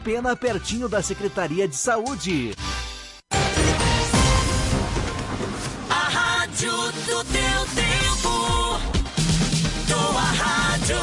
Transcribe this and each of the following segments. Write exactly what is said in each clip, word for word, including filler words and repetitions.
Pena, pertinho da Secretaria de Saúde. A rádio do teu tempo. Tua rádio.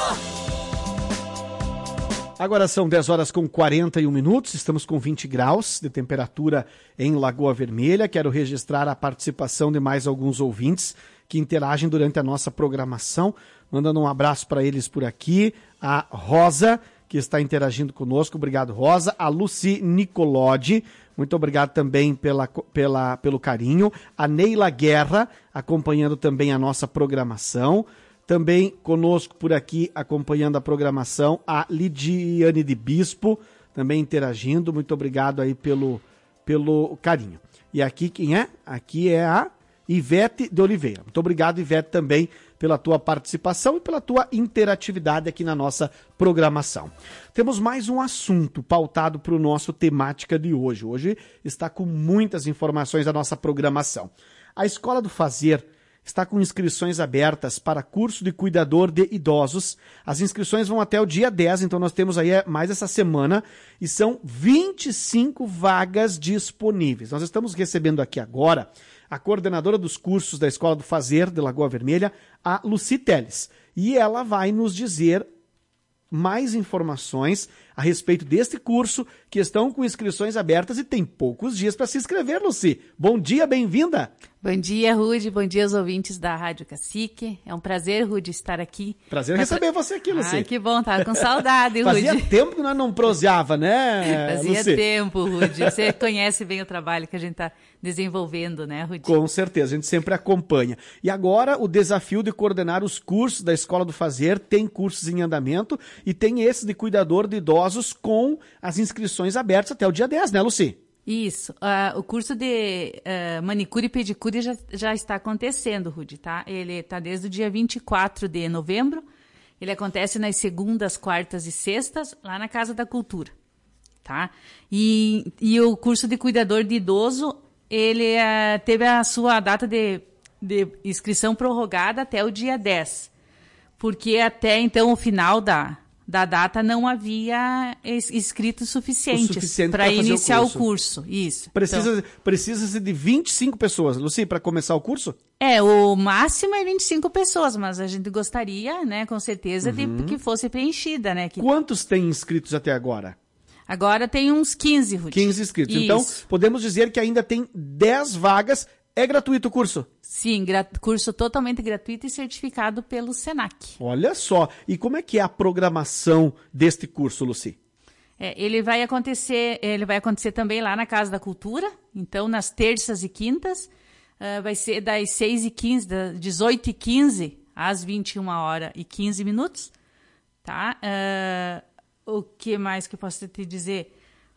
Agora são dez horas com quarenta e um minutos, estamos com vinte graus de temperatura em Lagoa Vermelha. Quero registrar a participação de mais alguns ouvintes que interagem durante a nossa programação. Mandando um abraço para eles por aqui. A Rosa, que está interagindo conosco. Obrigado, Rosa. A Luci Nicolodi, muito obrigado também pela, pela, pelo carinho. A Neila Guerra, acompanhando também a nossa programação. Também conosco por aqui, acompanhando a programação, a Lidiane de Bispo, também interagindo. Muito obrigado aí pelo, pelo carinho. E aqui quem é? Aqui é a Ivete de Oliveira. Muito obrigado, Ivete, também pela tua participação e pela tua interatividade aqui na nossa programação. Temos mais um assunto pautado para o nosso temática de hoje. Hoje está com muitas informações da nossa programação. A Escola do Fazer está com inscrições abertas para curso de cuidador de idosos. As inscrições vão até o dia dez, então nós temos aí mais essa semana, e são vinte e cinco vagas disponíveis. Nós estamos recebendo aqui agora a coordenadora dos cursos da Escola do Fazer de Lagoa Vermelha, a Luci Teles, e ela vai nos dizer mais informações a respeito deste curso, que estão com inscrições abertas e tem poucos dias para se inscrever, Luci. Bom dia, bem-vinda! Bom dia, Rude. Bom dia aos ouvintes da Rádio Cacique. É um prazer, Rude, estar aqui. Prazer receber você aqui, Luci. Ai, que bom, tava com saudade, Rude. Fazia tempo que nós não proseava, né, Fazia Luci? tempo, Rude. Você conhece bem o trabalho que a gente está desenvolvendo, né, Rude? Com certeza, a gente sempre acompanha. E agora o desafio de coordenar os cursos da Escola do Fazer, tem cursos em andamento e tem esse de cuidador de idosos com as inscrições abertas até o dia dez, né, Luci? Isso. Uh, o curso de uh, manicure e pedicure já, já está acontecendo, Rude, tá? Ele está desde o dia vinte e quatro de novembro. Ele acontece nas segundas, quartas e sextas, lá na Casa da Cultura, tá? E, e o curso de cuidador de idoso, ele uh, teve a sua data de, de inscrição prorrogada até o dia dez. Porque até então, o final da... da data não havia inscritos suficientes suficiente para iniciar o curso. o curso. Isso. Precisa, então, precisa de vinte e cinco pessoas, Luci, para começar o curso? É, o máximo é vinte e cinco pessoas, mas a gente gostaria, né, com certeza, Uhum. de que fosse preenchida, né? Que... Quantos tem inscritos até agora? Agora tem uns quinze, Ruth. quinze inscritos. Isso. Então, podemos dizer que ainda tem dez vagas. É gratuito o curso? Sim, gra- curso totalmente gratuito e certificado pelo Senac. Olha só. E como é que é a programação deste curso, Luci? É, ele vai acontecer, ele vai acontecer também lá na Casa da Cultura. Então, nas terças e quintas, uh, vai ser das seis e quinze, das dezoito e quinze às vinte e uma horas e quinze minutos. Tá? Uh, o que mais que eu posso te dizer?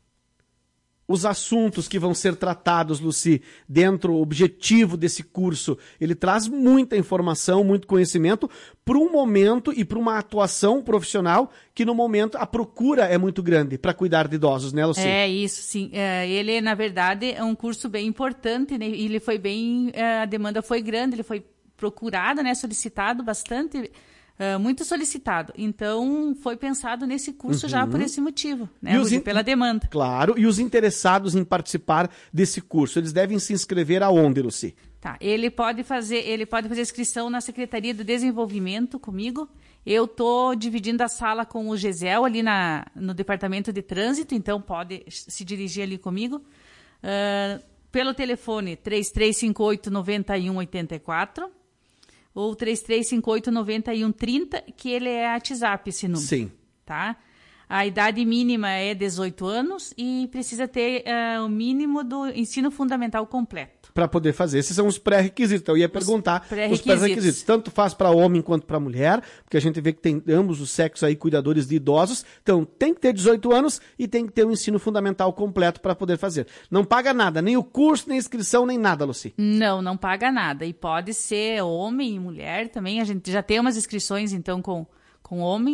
Os assuntos que vão ser tratados, Luci, dentro do objetivo desse curso, ele traz muita informação, muito conhecimento para um momento e para uma atuação profissional que no momento a procura é muito grande para cuidar de idosos, né, Luci? É isso, sim. É, ele, na verdade, é um curso bem importante, né? Ele foi bem, a demanda foi grande, ele foi procurado, né, solicitado bastante. Uh, muito solicitado. Então, foi pensado nesse curso uhum. já por esse motivo, né, Rudy, in... pela demanda. Claro, e os interessados em participar desse curso, eles devem se inscrever aonde, Luci? Tá, ele pode fazer, ele pode fazer inscrição na Secretaria do Desenvolvimento comigo. Eu estou dividindo a sala com o Gisel ali na, no Departamento de Trânsito, então pode se dirigir ali comigo. Uh, pelo telefone três três cinco oito nove um oito quatro ou três três cinco oito nove um três zero, que ele é WhatsApp, esse número. Sim. Tá? A idade mínima é dezoito anos e precisa ter uh, o mínimo do ensino fundamental completo. Para poder fazer. Esses são os pré-requisitos. Então, eu ia perguntar os pré-requisitos. Os pré-requisitos. Tanto faz para homem quanto para mulher, porque a gente vê que tem ambos os sexos aí, cuidadores de idosos. Então, tem que ter dezoito anos e tem que ter o ensino fundamental completo para poder fazer. Não paga nada, nem o curso, nem a inscrição, nem nada, Luci. Não, não paga nada. E pode ser homem e mulher também. A gente já tem umas inscrições, então, com, com homem.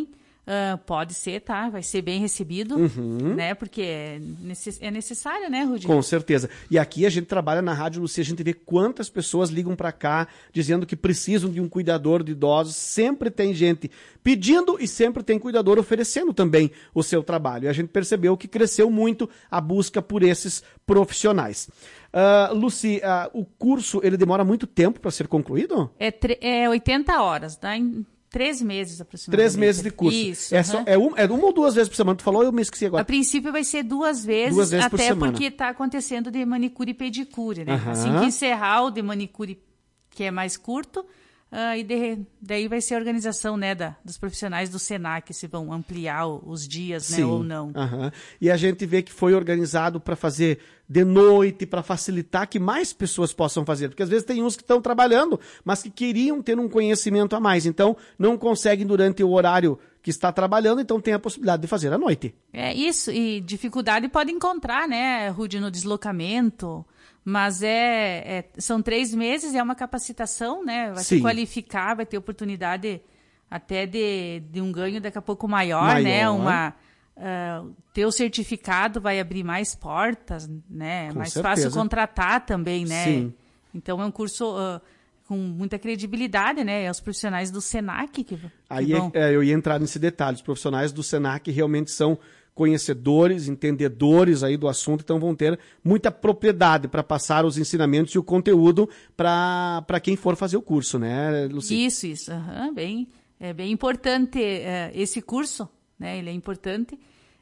Uh, pode ser, tá? Vai ser bem recebido, Uhum. né? Porque é, necess... é necessário, né, Rudi? Com certeza. E aqui a gente trabalha na Rádio Lucia, a gente vê quantas pessoas ligam para cá dizendo que precisam de um cuidador de idosos. Sempre tem gente pedindo e sempre tem cuidador oferecendo também o seu trabalho. E a gente percebeu que cresceu muito a busca por esses profissionais. Uh, Luci, uh, o curso ele demora muito tempo para ser concluído? É, tre... é oitenta horas, dá em três meses aproximadamente. Três meses de curso. Isso. É, uhum. só, é, um, é uma ou duas vezes por semana? Tu falou, eu me esqueci agora. A princípio vai ser duas vezes, duas vezes por até semana. porque está acontecendo de manicure e pedicure, né? Uhum. Assim que encerrar o de manicure, que é mais curto, uh, e de, daí vai ser a organização, né, da, dos profissionais do Senac, se vão ampliar os dias, né, Sim. ou não. Uhum. E a gente vê que foi organizado para fazer de noite, para facilitar que mais pessoas possam fazer. Porque às vezes tem uns que estão trabalhando, mas que queriam ter um conhecimento a mais. Então, não conseguem durante o horário que está trabalhando, então tem a possibilidade de fazer à noite. É isso, e dificuldade pode encontrar, né, Rudi, no deslocamento, mas é, é são três meses, é uma capacitação, né, vai Sim. se qualificar, vai ter oportunidade até de, de um ganho daqui a pouco maior, Maior. né, uma... Uh, ter o certificado vai abrir mais portas, né? É mais certeza. fácil contratar também, né? Sim. Então é um curso uh, com muita credibilidade, né? É os profissionais do Senac que, que Aí vão... é, eu ia entrar nesse detalhe. Os profissionais do Senac realmente são conhecedores, entendedores aí do assunto, então vão ter muita propriedade para passar os ensinamentos e o conteúdo para quem for fazer o curso, né, Luci? Isso, isso. Uhum, bem, é bem importante uh, esse curso, né? Ele é importante.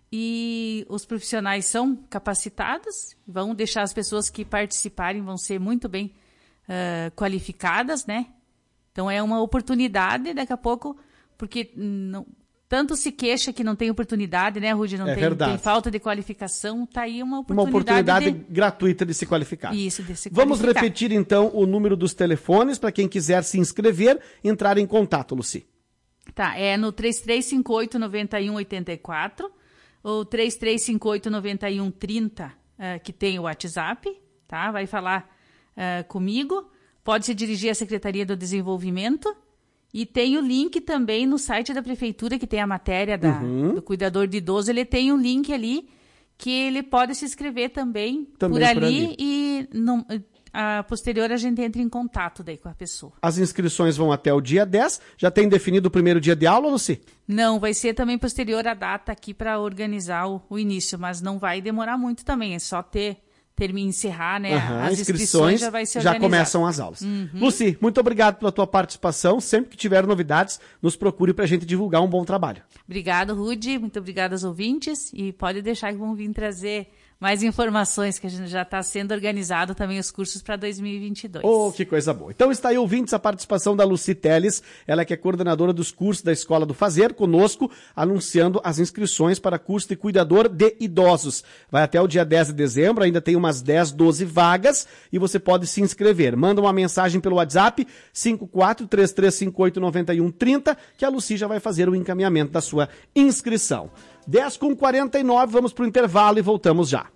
E os profissionais são capacitados, vão deixar as pessoas que participarem, vão ser muito bem uh, qualificadas, né? Então é uma oportunidade daqui a pouco, porque não, tanto se queixa que não tem oportunidade, né, Rudi? Não É tem, verdade. tem falta de qualificação, tá aí uma Uma oportunidade. oportunidade de... gratuita de se qualificar. Isso, de se Vamos qualificar. repetir então o número dos telefones para quem quiser se inscrever, entrar em contato, Luci. Tá, é no três três cinco oito, nove um oito quatro ou três três cinco oito, nove um três zero, uh, que tem o WhatsApp, tá? Vai falar uh, comigo, pode se dirigir à Secretaria do Desenvolvimento e tem o link também no site da Prefeitura, que tem a matéria da, Uhum. do cuidador de idoso, ele tem um link ali que ele pode se inscrever também, Também por, por ali, ali. e não, a posterior a gente entra em contato daí com a pessoa. As inscrições vão até o dia dez. Já tem definido o primeiro dia de aula, Luci? Não, vai ser também posterior a data aqui para organizar o, o início, mas não vai demorar muito também, é só ter, terminar, encerrar, né? Uhum, As inscrições já vai ser já organizado. começam as aulas. Uhum. Luci, muito obrigado pela tua participação. Sempre que tiver novidades, nos procure para a gente divulgar um bom trabalho. Obrigado, Rudi. Muito obrigada aos ouvintes. E pode deixar que vão vir trazer mais informações, que a gente já está sendo organizado também os cursos para dois mil e vinte e dois. Oh, que coisa boa. Então está aí, ouvintes, a participação da Luci Teles, ela que é coordenadora dos cursos da Escola do Fazer, conosco, anunciando as inscrições para curso de cuidador de idosos. Vai até o dia dez de dezembro, ainda tem umas dez, doze vagas e você pode se inscrever. Manda uma mensagem pelo WhatsApp cinco quatro três três cinco oito nove um três zero, que a Luci já vai fazer o encaminhamento da sua inscrição. dez com quarenta e nove, vamos para o intervalo e voltamos já.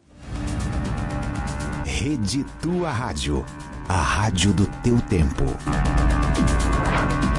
Rede Tua Rádio, a rádio do teu tempo.